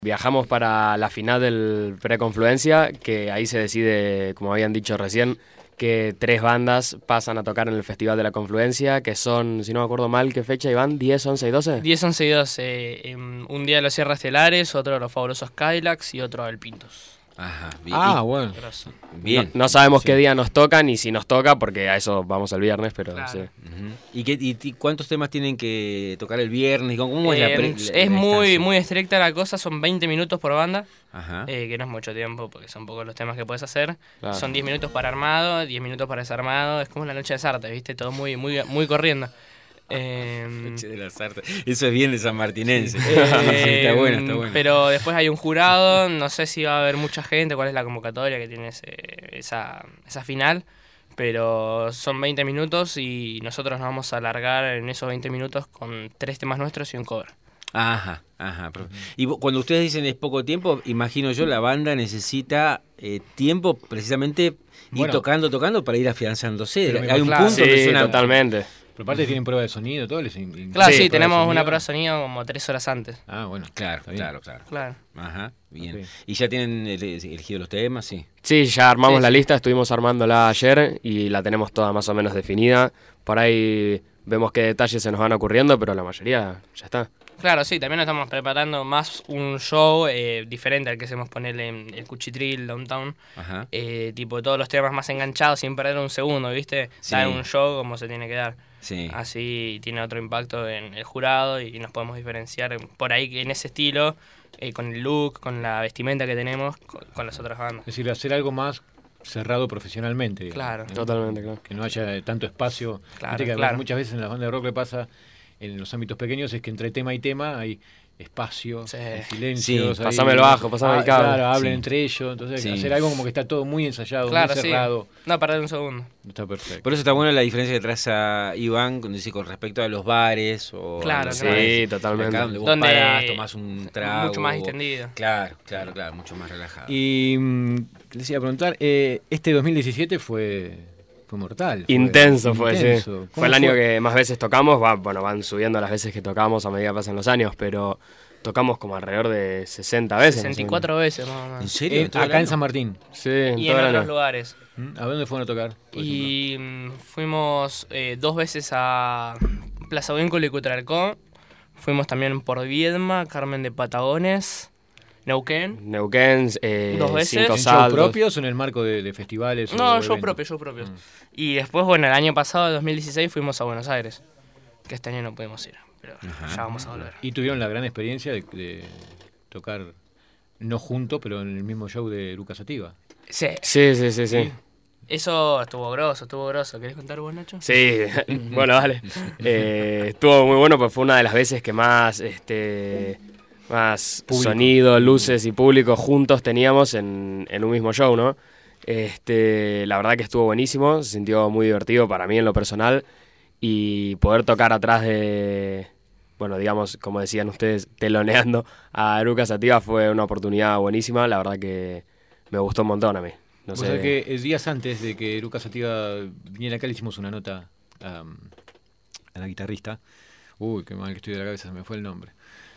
Viajamos para la final del Preconfluencia, que ahí se decide, como habían dicho recién, que 3 bandas pasan a tocar en el Festival de la Confluencia, que son, si no me acuerdo mal, ¿qué fecha iban? ¿10, 11 y 12? 10, 11 y 12. Un día de los Sierras Estelares, otro de los fabulosos Cadillacs y otro del Pintos. Ajá, bien. Bueno. Bien. No sabemos qué día nos toca ni si nos toca, porque a eso vamos el viernes, pero Claro. sí. Uh-huh. ¿Y cuántos temas tienen que tocar el viernes? ¿Cómo es es muy estricta la cosa, son 20 minutos por banda, Ajá. que no es mucho tiempo porque son pocos los temas que puedes hacer. Claro. Son 10 minutos para armado, 10 minutos para desarmado, es como la noche de Sartre, ¿viste? Todo muy corriendo. Noche de las Artes. Eso es bien de sanmartinense. Está bueno. Pero después hay un jurado, no sé si va a haber mucha gente, cuál es la convocatoria que tiene esa final, pero son 20 minutos y nosotros nos vamos a alargar en esos 20 minutos con 3 temas nuestros y un cover. Ajá. Y cuando ustedes dicen es poco tiempo, imagino yo, la banda necesita tiempo precisamente ir tocando para ir afianzándose. Hay un punto que suena totalmente. Pero aparte tienen prueba de sonido, todo les Claro, sí, tenemos una prueba de sonido como 3 horas antes. Ah, bueno. Claro. Ajá, bien. Okay. ¿Y ya tienen elegido los temas? Sí. Sí, ya armamos la lista, estuvimos armándola ayer y la tenemos toda más o menos definida. Por ahí vemos qué detalles se nos van ocurriendo, pero la mayoría ya está. Claro, sí, también nos estamos preparando más un show diferente al que hacemos ponerle en el Cuchitril, Downtown. Ajá. Tipo todos los temas más enganchados sin perder un segundo, ¿viste? Sí. Dar un show como se tiene que dar. Sí. Así tiene otro impacto en el jurado y nos podemos diferenciar por ahí en ese estilo, con el look, con la vestimenta que tenemos, con las otras bandas. Es decir, hacer algo más cerrado profesionalmente. Digamos, Claro. Totalmente, claro. Que no haya tanto espacio. Claro, Viste que claro. muchas veces en las bandas de rock le pasa, en los ámbitos pequeños, es que entre tema y tema hay espacio, Sí. hay silencios. Sí. Pasame el bajo, pasame el cable. Claro, hablen Sí. entre ellos. Entonces, Sí. hacer algo como que está todo muy ensayado, Claro, muy sí. cerrado. No perder un segundo. Está perfecto. Por eso está buena la diferencia que traza Iván cuando dice con respecto a los bares o Claro, a los sí, bares. totalmente. Acá donde vos Donde parás, tomás un trago. mucho más distendido. Claro, mucho más relajado. Y les iba a preguntar, este 2017 fue mortal. Intenso fue, sí. intenso. Fue el año que más veces tocamos, van subiendo las veces que tocamos a medida que pasan los años, pero tocamos como alrededor de 60 veces. 64 veces más o ¿En menos. serio? ¿Todo el Acá en año? San Martín. Sí, en Y todo en el otros año. lugares. ¿A dónde fueron a tocar? por ejemplo? Y fuimos 2 veces a Plaza Vínculo y Cutralcó. Fuimos también por Viedma, Carmen de Patagones, Neuquén. Neuquén, 2 veces. Cinco ¿En show Saltos. propios o en el marco de festivales? No, o show eventos? propios. Y después, bueno, el año pasado, 2016, fuimos a Buenos Aires. Que este año no pudimos ir, pero ya vamos a volver. Y tuvieron la gran experiencia de tocar, no junto, pero en el mismo show de Lucas Sativa. Sí, Sí. eso estuvo grosso. ¿Querés contar vos, Nacho? Sí, bueno, dale. Estuvo muy bueno, pues fue una de las veces que más Público. sonido, luces y público juntos teníamos en un mismo show, ¿no? La verdad que estuvo buenísimo, se sintió muy divertido para mí en lo personal y poder tocar atrás de, bueno, digamos, como decían ustedes, teloneando a Eruca Sativa fue una oportunidad buenísima, la verdad que me gustó un montón a mí. No O sé. sea que días antes de que Lucas Sativa viniera acá le hicimos una nota a la guitarrista. Uy, qué mal que estoy de la cabeza, se me fue el nombre.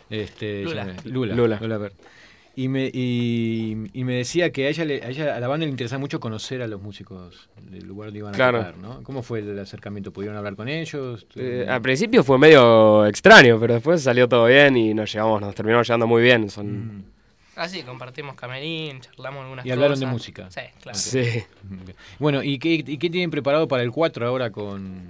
Lula. Ver. Y me decía que a ella a la banda le interesaba mucho conocer a los músicos del lugar donde iban a Claro. tocar, ¿no? ¿Cómo fue el acercamiento? ¿Pudieron hablar con ellos? Al principio fue medio extraño, pero después salió todo bien y nos terminamos llevando muy bien. Ah, sí, compartimos camerín, charlamos algunas cosas. Y hablaron de música. Sí, claro. Sí. Bueno, ¿y qué tienen preparado para el 4 ahora con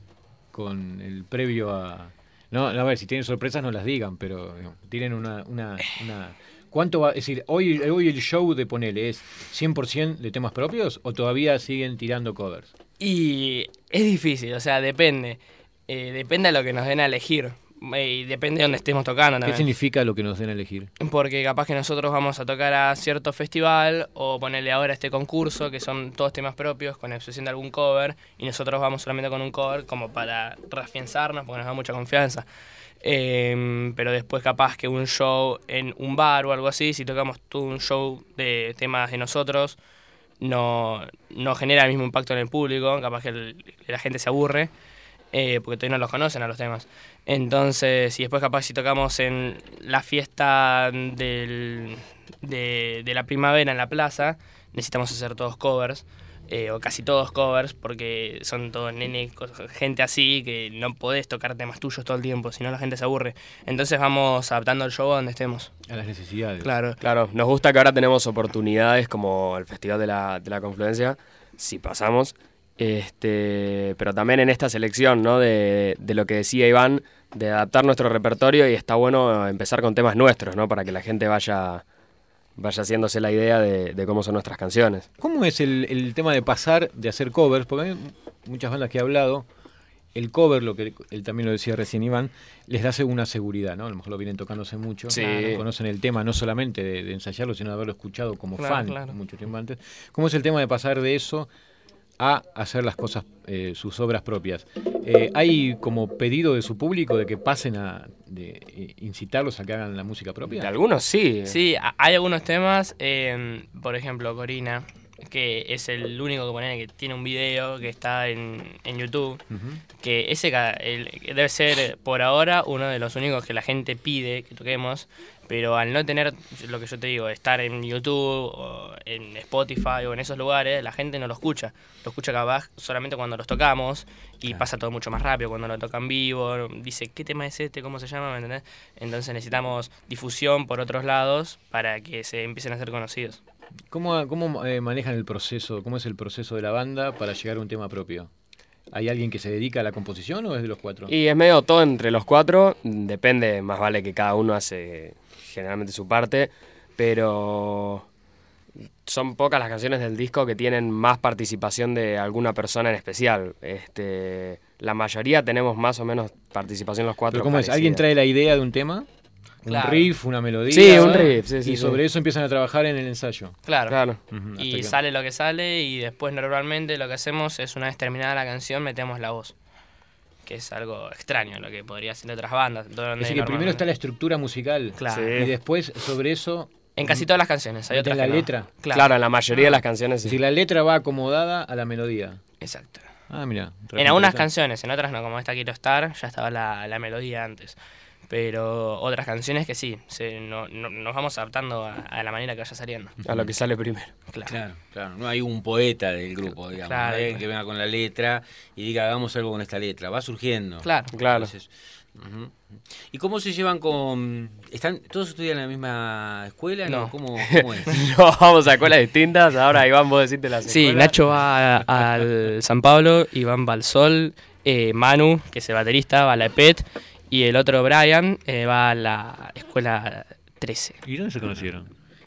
el previo a... No, a ver, si tienen sorpresas no las digan, pero digamos, tienen una ¿cuánto va? Es decir, hoy el show de Ponele es 100% de temas propios o todavía siguen tirando covers? Y es difícil, o sea, depende. Depende de lo que nos den a elegir. Y depende de dónde estemos tocando ¿Qué también. significa lo que nos den a elegir? Porque capaz que nosotros vamos a tocar a cierto festival o ponerle ahora este concurso, que son todos temas propios, con excepción de algún cover, y nosotros vamos solamente con un cover como para reafianzarnos, porque nos da mucha confianza. Pero después capaz que un show en un bar o algo así, si tocamos todo un show de temas de nosotros, no genera el mismo impacto en el público, capaz que la gente se aburre. porque todavía no los conocen a los temas. Entonces, y después capaz si tocamos en la fiesta de la primavera en la plaza, necesitamos hacer todos covers, o casi todos covers, porque son todos nenes, gente así, que no podés tocar temas tuyos todo el tiempo, si no la gente se aburre. Entonces vamos adaptando el show a donde estemos. A las necesidades. Claro, nos gusta que ahora tenemos oportunidades como el Festival de la Confluencia, si pasamos, pero también en esta selección, ¿no? de lo que decía Iván, de adaptar nuestro repertorio, y está bueno empezar con temas nuestros, ¿no? Para que la gente vaya haciéndose la idea de cómo son nuestras canciones. ¿Cómo es el tema de pasar de hacer covers? Porque hay muchas bandas que he hablado, el cover, lo que él también lo decía recién Iván, les da una seguridad, ¿no? A lo mejor lo vienen tocándose mucho, sí. Conocen el tema no solamente de ensayarlo, sino de haberlo escuchado como fan mucho tiempo antes. ¿Cómo es el tema de pasar de eso a hacer las cosas, sus obras propias? ¿Hay como pedido de su público de que pasen de incitarlos a que hagan la música propia? De algunos sí. Sí, hay algunos temas, por ejemplo, Corina, que es el único que tiene un video que está en YouTube, que ese debe ser por ahora uno de los únicos que la gente pide que toquemos, pero al no tener, lo que yo te digo, estar en YouTube o en Spotify o en esos lugares, la gente no lo escucha capaz solamente cuando los tocamos, y pasa todo mucho más rápido cuando lo tocan vivo, dice, ¿qué tema es este? ¿Cómo se llama? ¿Me entendés? Entonces necesitamos difusión por otros lados para que se empiecen a ser conocidos. ¿Cómo manejan el proceso? ¿Cómo es el proceso de la banda para llegar a un tema propio? ¿Hay alguien que se dedica a la composición o es de los cuatro? Y es medio todo entre los cuatro, depende, más vale que cada uno hace generalmente su parte, pero son pocas las canciones del disco que tienen más participación de alguna persona en especial. La mayoría tenemos más o menos participación los cuatro. ¿Pero cómo es? ¿Alguien trae la idea de un tema? Claro. Un riff, una melodía. Sí, un riff. Sí, y sobre eso empiezan a trabajar en el ensayo. Claro. Uh-huh, y sale lo que sale, y después normalmente lo que hacemos es, una vez terminada la canción, metemos la voz. Que es algo extraño, lo que podría hacer otras bandas. Así que primero está la estructura musical. Claro. Sí. Y después, sobre eso... En casi todas las canciones. Hay otras la que no. letra. Claro, en la mayoría de las canciones sí. Si la letra va acomodada a la melodía. Exacto. Ah, mira. En algunas canciones, en otras no, como esta Quiero Estar, ya estaba la melodía antes. Pero otras canciones que sí, nos vamos adaptando a la manera que vaya saliendo. A lo que sale primero. Claro. No hay un poeta del grupo, digamos, que venga con la letra y diga, hagamos algo con esta letra. Va surgiendo. Claro. Entonces, ¿y cómo se llevan con...? ¿Todos estudian en la misma escuela? No. ¿Cómo es? No, vamos a escuelas distintas. Ahora, Iván, vos decirte las escuelas. Sí, Nacho va al San Pablo, Iván va al Sol, Manu, que es el baterista, va a la EPET, y el otro, Brian, va a la escuela 13. ¿Y dónde se conocieron?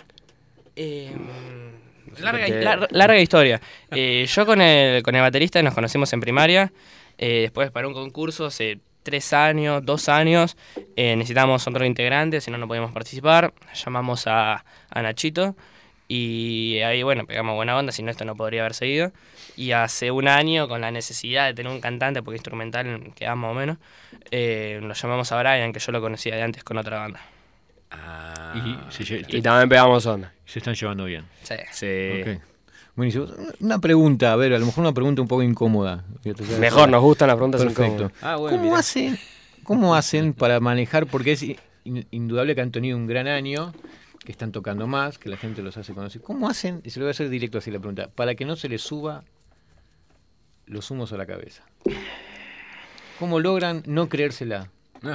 Larga historia. Yo con el baterista nos conocimos en primaria, después para un concurso hace 2 años, necesitábamos otro integrante, si no podíamos participar, llamamos a Nachito, y ahí pegamos buena onda, si no esto no podría haber seguido. Y hace 1 año, con la necesidad de tener un cantante, porque instrumental quedaba más o menos, lo llamamos a Brian, que yo lo conocía de antes con otra banda. Y también pegamos onda. Se están llevando bien. Sí. Okay. Buenísimo. Una pregunta, a ver, a lo mejor una pregunta un poco incómoda. Mejor, nos gustan las preguntas incómodas. Perfecto. ¿Cómo hacen para manejar? Porque es indudable que han tenido un gran año, que están tocando más, que la gente los hace conocer. ¿Cómo hacen, y se lo voy a hacer directo así la pregunta, para que no se les suba los humos a la cabeza? ¿Cómo logran no creérsela?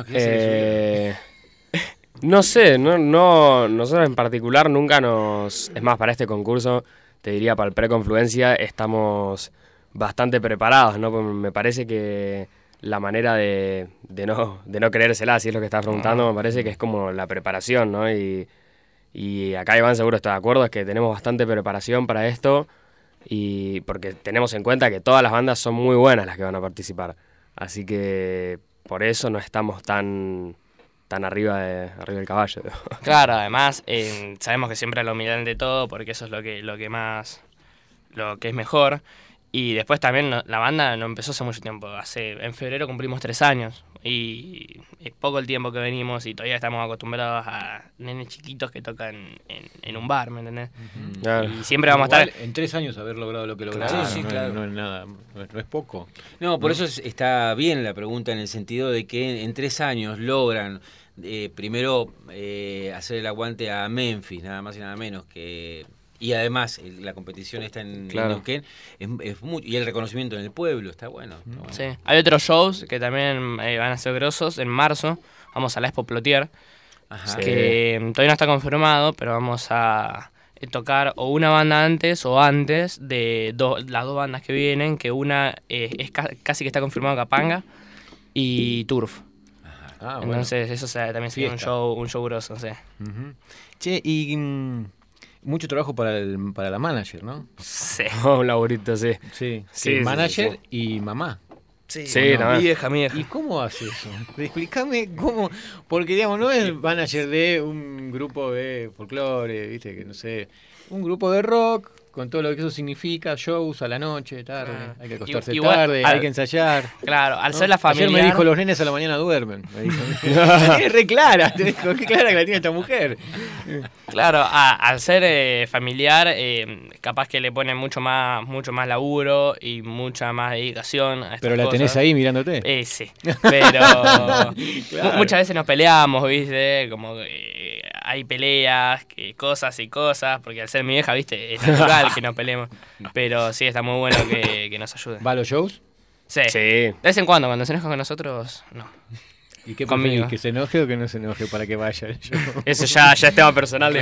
No sé, nosotros en particular nunca es más, para este concurso, te diría para el Preconfluencia, estamos bastante preparados, ¿no? Porque me parece que la manera de no creérsela, si es lo que estás preguntando, me parece que es como la preparación, ¿no? Y acá Iván seguro está de acuerdo, es que tenemos bastante preparación para esto, y porque tenemos en cuenta que todas las bandas son muy buenas las que van a participar. Así que por eso no estamos tan arriba del caballo. Claro, además sabemos que siempre la humildad de todo, porque eso es lo que es mejor. Y después también la banda no empezó hace mucho tiempo. En febrero cumplimos 3 años. y es poco el tiempo que venimos y todavía estamos acostumbrados a nenes chiquitos que tocan en un bar, ¿me entendés? Claro. Y siempre vamos a estar... En 3 años haber logrado lo que lograron, Sí, claro. No es nada, no es poco. No, por eso está bien la pregunta en el sentido de que en 3 años logran primero hacer el aguante a Memphis, nada más y nada menos que... Y además la competición está en Neuquén, es mucho, y el reconocimiento en el pueblo está bueno. Sí. Hay otros shows que también van a ser grosos. En marzo vamos a la Expo Plotier, que todavía no está confirmado, pero vamos a tocar o una banda antes o antes de las dos bandas que vienen, que una es casi que está confirmado Capanga y Turf. Entonces eso también sería un show grosso, sí. Che, y... mucho trabajo para la manager, ¿no? Sí. Un laburito, sí. Sí, manager y mamá. Sí, no, mi vieja. ¿Y cómo hace eso? Explícame cómo, porque digamos, no es manager de un grupo de folclore, viste, que no sé, un grupo de rock, con todo lo que eso significa, shows a la noche, tarde, hay que acostarse tarde, hay que ensayar. Claro, al ser la familia... Ayer me dijo, los nenes a la mañana duermen. Me dijo, es re clara, te dijo, qué clara que la tiene esta mujer. Claro, al ser familiar, capaz que le ponen mucho más laburo y mucha más dedicación a estas Pero la cosas. tenés ahí mirándote. Sí, pero Claro. muchas veces nos peleamos, ¿viste? Como que hay peleas, cosas y cosas, porque al ser mi vieja, ¿viste? Es natural que nos peleemos. Pero sí, está muy bueno que nos ayuden. ¿Va a los shows? Sí. De vez en cuando se enoja con nosotros, no. ¿Y qué Conmigo. ¿Que se enoje o que no se enoje para que vaya el show? Eso ya es tema personal de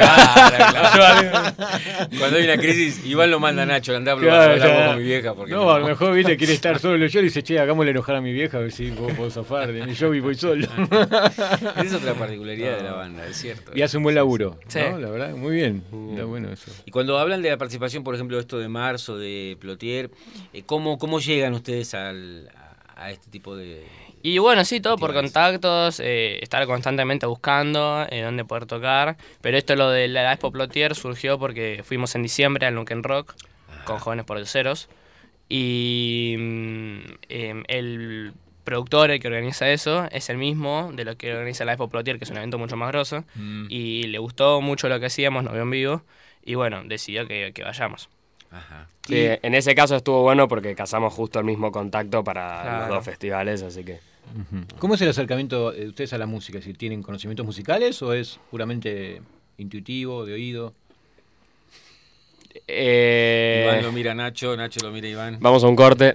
Claro. Cuando hay una crisis, igual lo manda Nacho, andá a Claro, hablar con mi vieja. Porque no, a lo mejor, viste, quiere estar solo yo y dice, che, hagámosle enojar a mi vieja a ver si vos podés zafar. Yo voy solo. Esa es otra particularidad de la banda, es cierto. Y hace un buen laburo, Sí. ¿no? La verdad, muy bien. Está bueno eso. Y cuando hablan de la participación, por ejemplo, esto de marzo, de Plotier, ¿cómo llegan ustedes a este tipo de...? Y bueno, sí, todo por contactos, estar constantemente buscando dónde poder tocar. Pero esto, lo de la Expo Plotier, surgió porque fuimos en diciembre al Neuquén Rock con Jóvenes Pordioseros. Y el productor, el que organiza eso, es el mismo de lo que organiza la Expo Plotier, que es un evento mucho más grosso. Y le gustó mucho lo que hacíamos, nos vio en vivo. Y bueno, decidió que vayamos. Ajá. Sí, en ese caso estuvo bueno porque casamos justo el mismo contacto para los dos festivales, así que... ¿Cómo es el acercamiento de ustedes a la música? ¿Si tienen conocimientos musicales o es puramente intuitivo, de oído? Iván lo mira a Nacho lo mira a Iván. Vamos a un corte.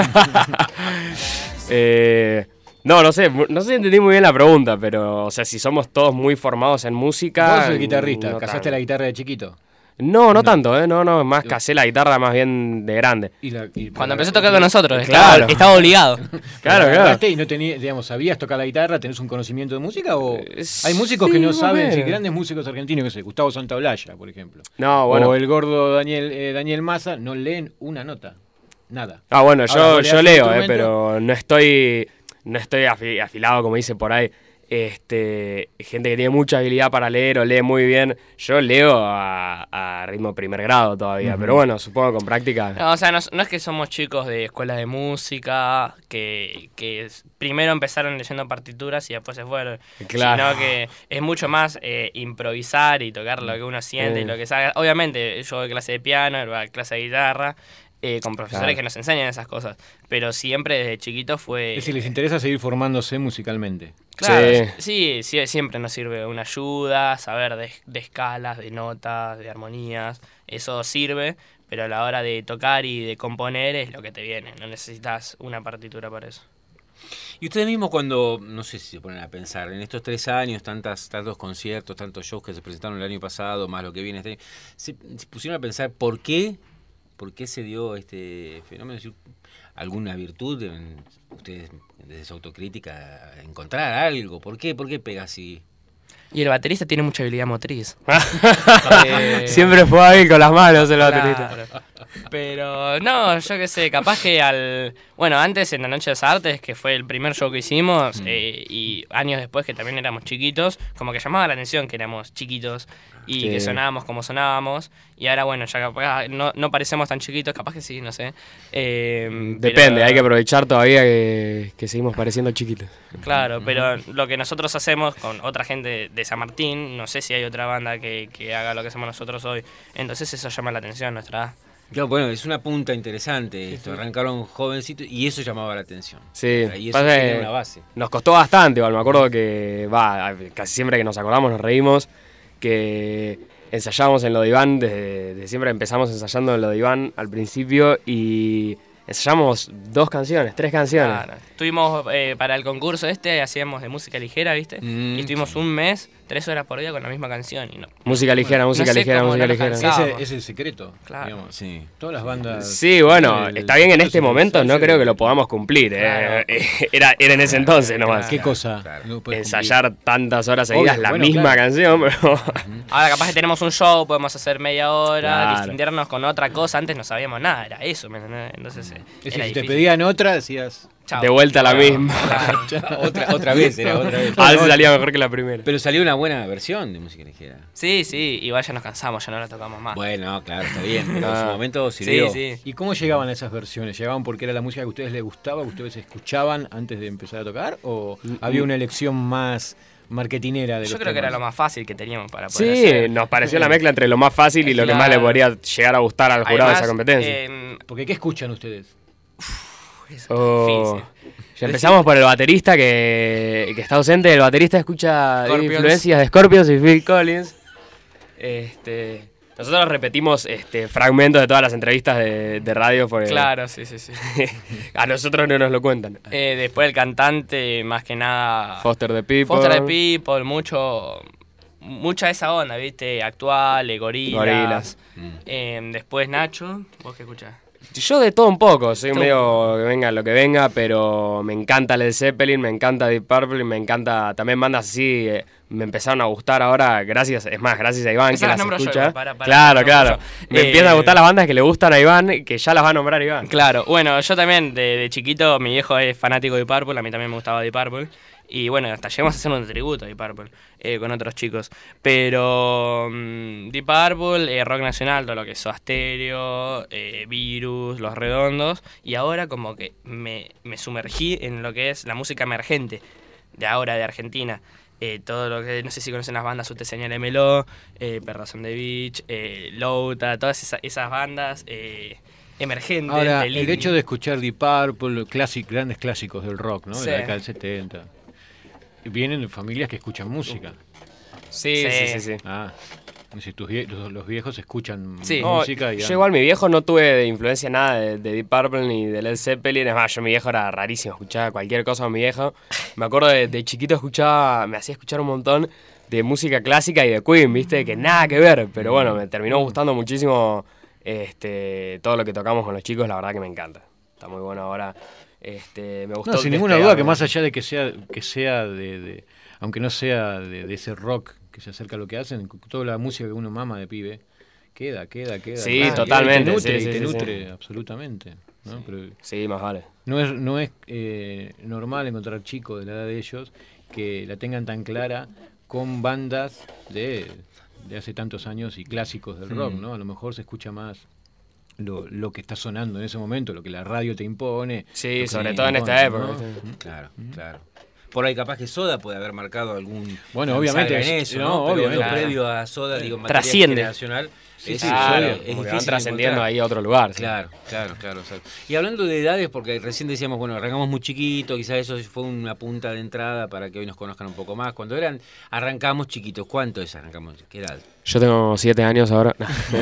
No sé si entendí muy bien la pregunta, pero o sea, si somos todos muy formados en música... Vos sos el guitarrista, no ¿casaste tanto. la guitarra de chiquito? No tanto, no, más casé la guitarra más bien de grande. Cuando empecé a tocar con nosotros, Claro. estaba obligado. Claro. ¿Y no tenías, digamos, sabías tocar la guitarra? ¿Tenés un conocimiento de música? ¿O hay músicos que no sí, saben? bueno. Sí, grandes músicos argentinos, que sé, Gustavo Santaolalla, por ejemplo. No, bueno. O el gordo Daniel Massa, no leen una nota. Nada. Bueno, Ahora, yo ¿vos leas leo, un instrumento? pero no estoy afilado, como dice por ahí. Gente que tiene mucha habilidad para leer o lee muy bien. Yo leo a ritmo primer grado todavía, pero bueno, supongo con práctica. No, o sea, no es que somos chicos de escuelas de música que primero empezaron leyendo partituras y después se fueron. Claro. Sino que es mucho más improvisar y tocar lo que uno siente y lo que sabe. Obviamente, yo doy clase de piano, él va a clase de guitarra, con profesores que nos enseñan esas cosas. Pero siempre desde chiquito fue... Es decir, les interesa seguir formándose musicalmente. Claro, sí, siempre nos sirve una ayuda, saber de escalas, de notas, de armonías, eso sirve, pero a la hora de tocar y de componer es lo que te viene, no necesitas una partitura para eso. Y ustedes mismos cuando, no sé si se ponen a pensar, en estos 3 años, tantos conciertos, tantos shows que se presentaron el año pasado, más lo que viene este año, se pusieron a pensar por qué se dio este fenómeno, es decir, alguna virtud en ustedes desde su autocrítica, encontrar algo, ¿por qué pega así? Y el baterista tiene mucha habilidad motriz. Siempre fue hábil con las manos el baterista. Pero no, yo qué sé, capaz que bueno, antes en la Noche de las Artes, que fue el primer show que hicimos, y años después que también éramos chiquitos, como que llamaba la atención que éramos chiquitos y que sonábamos como sonábamos. Y ahora, bueno, ya capaz no parecemos tan chiquitos, capaz que sí, no sé. Depende, hay que aprovechar todavía que seguimos pareciendo chiquitos. Claro, pero lo que nosotros hacemos con otra gente de San Martín, no sé si hay otra banda que haga lo que hacemos nosotros hoy. Entonces eso llama la atención, nuestra edad. Claro, bueno, es una punta interesante esto. Arrancaron jovencitos y eso llamaba la atención. Sí, y eso tiene una base. Nos costó bastante, igual me acuerdo que casi siempre que nos acordamos nos reímos, que ensayábamos en lo de Iván, desde siempre empezamos ensayando en lo de Iván al principio y ensayamos 2 canciones, 3 canciones. Claro. Estuvimos para el concurso hacíamos de música ligera, ¿viste? Y estuvimos un mes, 3 horas por día con la misma canción. Y no. Música ligera, música ligera. Ese es el secreto. Claro. Digamos. Sí. Todas las bandas. Sí, bueno, está bien en este momento, no creo que lo podamos cumplir. Claro. Era en ese entonces nomás. ¿Qué cosa? Claro. Ensayar tantas horas seguidas la misma canción, pero... Ahora capaz que tenemos un show, podemos hacer media hora, distinguirnos con otra cosa. Antes no sabíamos nada, era eso, ¿me entendés? Entonces, si te pedían otra, decías... Chau. De vuelta a la misma. Claro. otra vez. A veces salía mejor que la primera. Pero salió una buena versión de música ligera. Sí, igual ya nos cansamos, ya no la tocamos más. Bueno, claro, está bien, pero en su momento sirvió. Sí. ¿Y cómo llegaban a esas versiones? ¿Llegaban porque era la música que a ustedes les gustaba, que ustedes escuchaban antes de empezar a tocar? ¿O había una elección más marketinera de los Yo creo que era lo más fácil que teníamos para poder hacer. Nos pareció la mezcla entre lo más fácil y lo que más le podría llegar a gustar al jurado de esa competencia. Porque ¿qué escuchan ustedes? Difícil. Ya empezamos por el baterista que está ausente. El baterista escucha influencias de Scorpions y Phil Collins. Nosotros repetimos fragmentos de todas las entrevistas de radio. Claro, sí. A nosotros no nos lo cuentan. Después el cantante, más que nada... Foster the People, mucha esa onda, ¿viste? Actual, Gorilas. Después Nacho, ¿vos qué escuchás? Yo de todo un poco, soy medio que venga lo que venga, pero me encanta Led Zeppelin, me encanta Deep Purple y me encanta también bandas así, me empezaron a gustar ahora, gracias a Iván que las escucha. Claro. Me empiezan a gustar las bandas que le gustan a Iván, que ya las va a nombrar Iván. Claro, bueno, yo también de chiquito, mi viejo es fanático de Deep Purple, a mí también me gustaba Deep Purple. Y bueno, hasta llegamos a hacer un tributo a Deep Purple con otros chicos. Pero Deep Purple, rock nacional, todo lo que es Soda Stereo, Virus, Los Redondos. Y ahora como que me sumergí en lo que es la música emergente de ahora, de Argentina. Todo lo que, no sé si conocen las bandas, Usted Señálemelo, Perras on the Beach, Louta, todas esas bandas... emergentes. Ahora, el hecho de escuchar Deep Purple, grandes clásicos del rock, ¿no? De la década del 70... Vienen de familias que escuchan música. Sí. Si los viejos escuchan música. Yo igual mi viejo no tuve de influencia nada de Deep Purple ni de Led Zeppelin. Es más, mi viejo era rarísimo, escuchaba cualquier cosa con mi viejo. Me acuerdo de chiquito me hacía escuchar un montón de música clásica y de Queen, ¿viste? Que nada que ver, pero bueno, me terminó gustando muchísimo todo lo que tocamos con los chicos, la verdad que me encanta. Está muy bueno ahora. Me gustó. No, sin ninguna duda que más allá de que sea de aunque no sea de ese rock que se acerca a lo que hacen, toda la música que uno mama de pibe queda. Sí, totalmente. Te nutre absolutamente, ¿no? Pero sí, más vale. No es normal encontrar chicos de la edad de ellos que la tengan tan clara con bandas de hace tantos años y clásicos del rock, ¿no? A lo mejor se escucha más lo que está sonando en ese momento, lo que la radio te impone. Sí, sobre todo en esta época. ¿no? Claro. Por ahí capaz que Soda puede haber marcado algún... Bueno, obviamente. En eso, ¿no? Pero obviamente, lo previo a Soda, digo, en materia generacional... Es van trascendiendo ahí a otro lugar. Claro. Y hablando de edades, porque recién decíamos, bueno, arrancamos muy chiquito, quizás eso fue una punta de entrada para que hoy nos conozcan un poco más. Cuando arrancamos chiquitos, ¿cuánto es arrancamos? ¿Qué edad? Yo tengo 7 años ahora.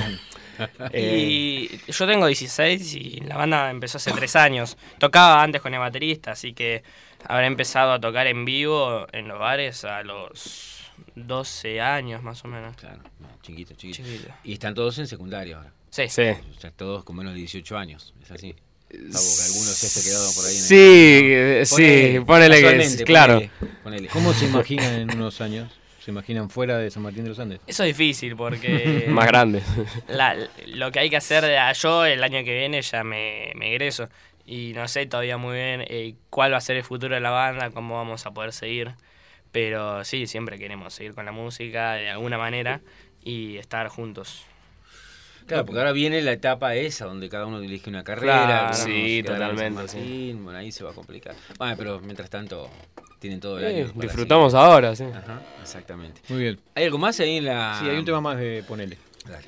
Y yo tengo 16 y la banda empezó hace 3 años. Tocaba antes con el baterista, así que habré empezado a tocar en vivo en los bares a los 12 años más o menos. Claro, chiquito. Y están todos en secundaria ahora. Sí. Están todos con menos de 18 años, ¿es así? Salvo que algunos se esté quedado por ahí. Ponele que es, claro. Ponele. ¿Cómo se imaginan en unos años? ¿Se imaginan fuera de San Martín de los Andes? Eso es difícil porque... Más grande. Lo que hay que hacer, yo el año que viene ya me egreso. Y no sé todavía muy bien cuál va a ser el futuro de la banda, cómo vamos a poder seguir. Pero sí, siempre queremos seguir con la música de alguna manera y estar juntos. Claro, porque ahora viene la etapa esa donde cada uno elige una carrera. Claro, sí, totalmente. Sí. Bueno, ahí se va a complicar. Bueno, pero mientras tanto tienen todo el año. Disfrutamos ahora, sí. Ajá, exactamente. Muy bien. ¿Hay algo más ahí en la...? Sí, hay un tema más de Ponele. Dale.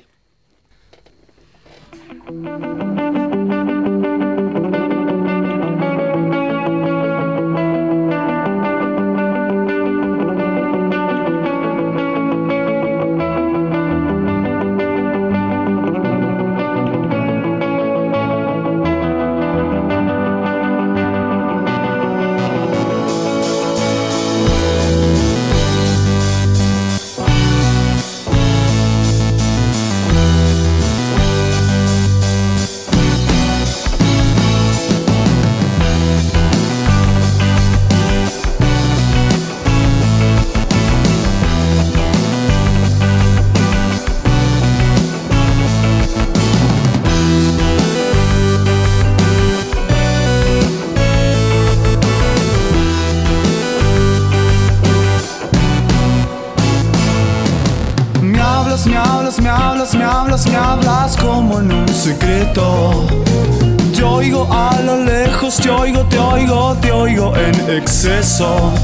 Me hablas como en un secreto. Te oigo a lo lejos, te oigo en exceso.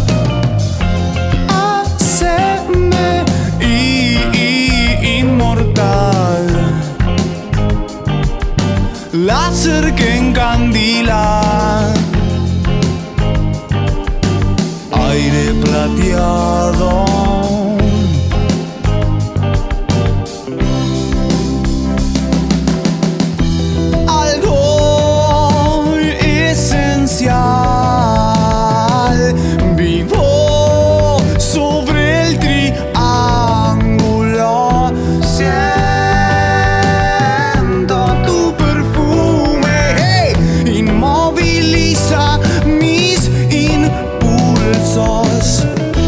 Haceme inmortal. Láser que encandila. Aire plateado. Vivo sobre el triángulo, siento tu perfume, hey, inmoviliza mis impulsos.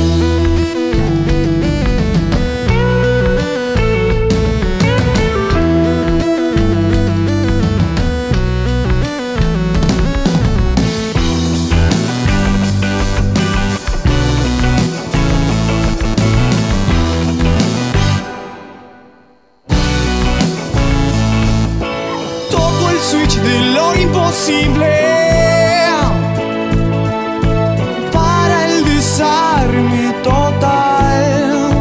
Para el desarme total.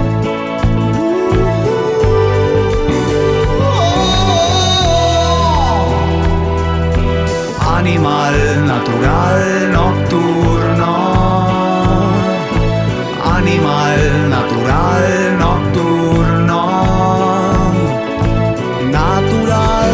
Animal natural nocturno. Animal natural nocturno. Natural.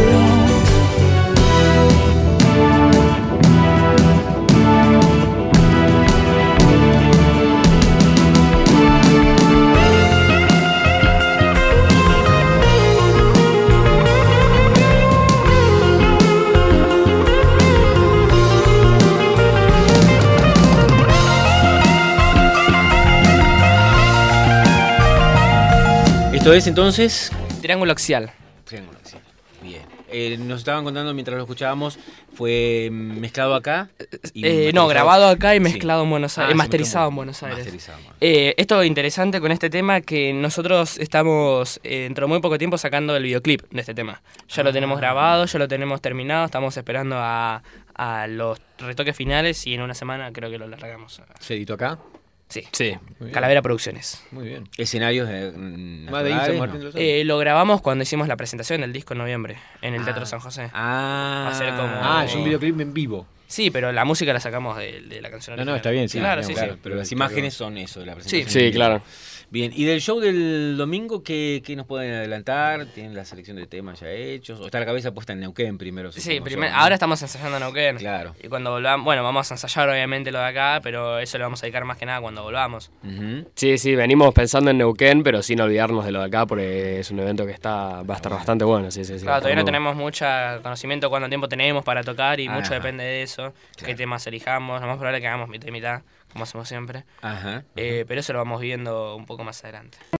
Esto es entonces... Triángulo axial. Triángulo axial. Bien. Nos estaban contando mientras lo escuchábamos, ¿fue mezclado acá? No, grabado acá y mezclado en Buenos Aires, masterizado en Buenos Aires. Esto es interesante con este tema, que nosotros estamos dentro de muy poco tiempo sacando el videoclip de este tema. Ya lo tenemos grabado, ya lo tenemos terminado, estamos esperando a los retoques finales y en una semana creo que lo largamos. ¿Se editó acá? Sí. Calavera Producciones. Muy bien. ¿Escenarios más de San Martín de los Andes? Lo grabamos cuando hicimos la presentación del disco en noviembre, en el Teatro San José. Va a ser como... es un videoclip en vivo. Sí, pero la música la sacamos de la canción original. No, está bien, sí. Claro, sí, claro. Pero las imágenes son eso, de la presentación. Sí, claro. Bien, ¿y del show del domingo qué nos pueden adelantar? ¿Tienen la selección de temas ya hechos? ¿O está la cabeza puesta en Neuquén primero? Sí, ahora estamos ensayando en Neuquén. Claro. Y cuando volvamos, bueno, vamos a ensayar obviamente lo de acá, pero eso lo vamos a dedicar más que nada cuando volvamos. Sí, venimos pensando en Neuquén, pero sin olvidarnos de lo de acá, porque es un evento que va a estar bastante bueno. Sí. Claro, todavía no tenemos mucho conocimiento de cuánto tiempo tenemos para tocar y mucho depende de eso, qué temas elijamos. Lo más probable es que hagamos mitad y mitad, como hacemos siempre. Ajá. Pero eso lo vamos viendo un poco más adelante.